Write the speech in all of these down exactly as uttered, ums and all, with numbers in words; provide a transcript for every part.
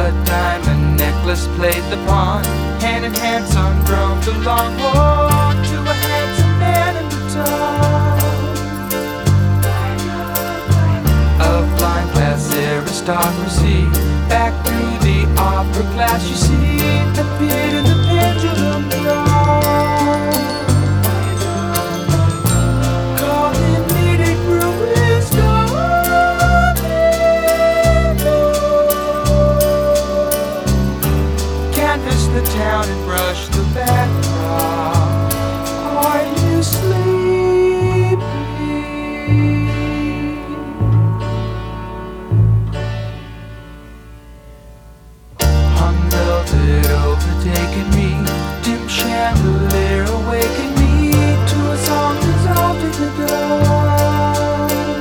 A diamond necklace played the pawn. Hand in hand, son drummed along. Oh, to a handsome man in baton. A blind glass aristocracy. Back through the opera glass, you see the pit and the pendulum drawn. Calling needed ruins gone. Canvas the town and brush the backdrop. Are you sleeping? Hung velvet overtaken me. Dim chandelier awakened me to a song dissolved in the dawn.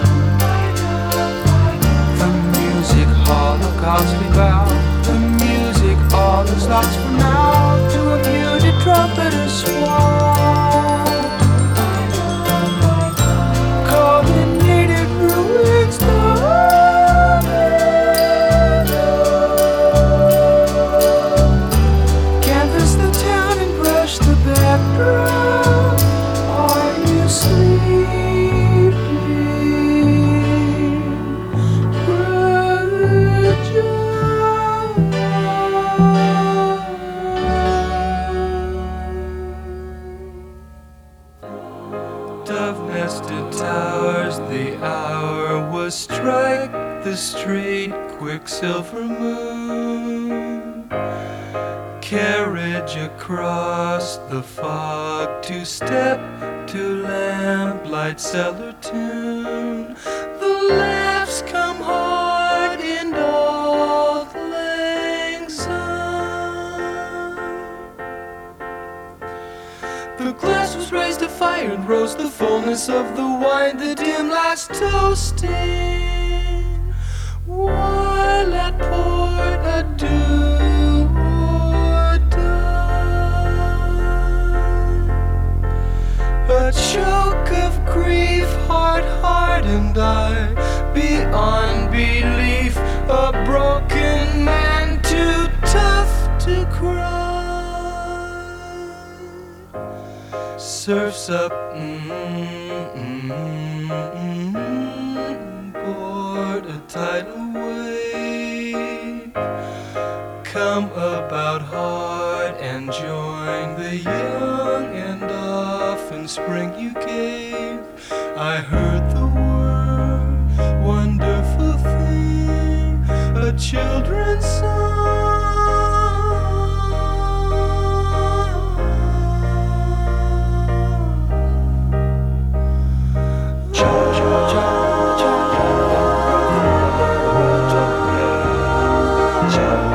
The music holocaust we bow. The music all is lost for now. To a muted trumpeter swan. Calling native ruins gone. Canvas the town and brush the background. Are you sleeping, Brother John? Dove-nested towers, the hour was strike the straight quicksilver moon. Carriage across the fog, two-step to lamplight cellar tune. The laughs come hard in Auld Lang Syne. The glass was raised to fire and rose the fullness of the wine, the dim last toasting. While at port adieu or die. A choke of grief, heart hardened I, beyond belief, a broken man too tough to cry. Surfs up, mm-hmm, board a tidal wave. Come about hard and join the young, and often spring you gave. I heard the word, wonderful thing, a children's song. Cha